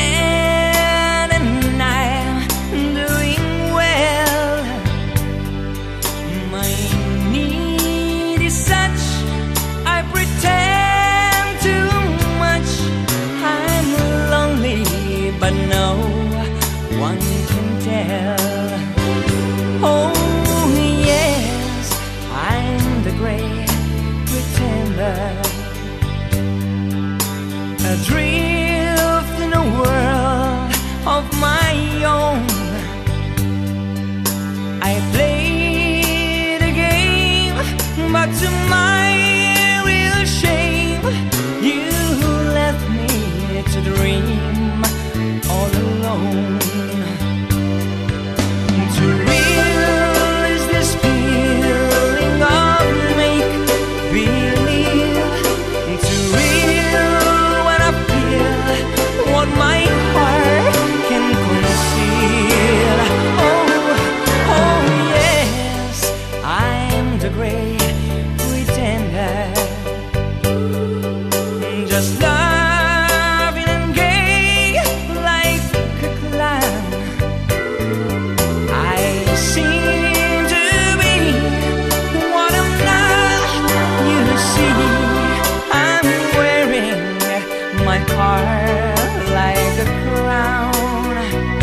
and I'm doing well. My need is such, I pretend too much. I'm lonely, but no one can tell. Oh yes, I'm the great pretender, adrift in a world of my own. I play the game, but to my real shame, you left me to dream all alone. To real is this feeling of make-believe. To real what I feel, what my heart can conceal. Oh yes, I'm the great pretender, just loving and gay like a clown. I seem to be what I'm not. You see, I'm wearing my heart like a crown,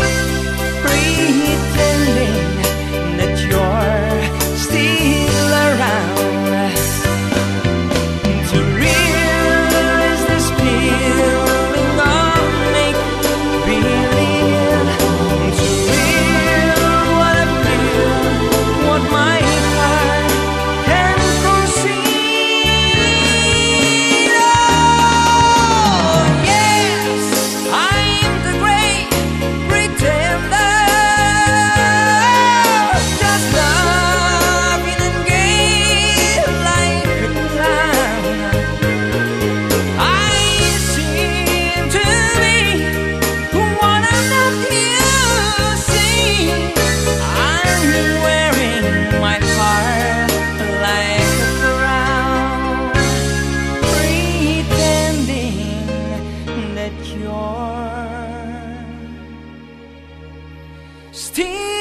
pretending that you're still around. To real is this feeling of make-believe. To real what I feel, what my heart can conceive. Oh yes, I'm the great pretender, just loving and gay like a clown. I seem to be what I'm not. You see, I'm wearing my heart like a crown, pretending that you're still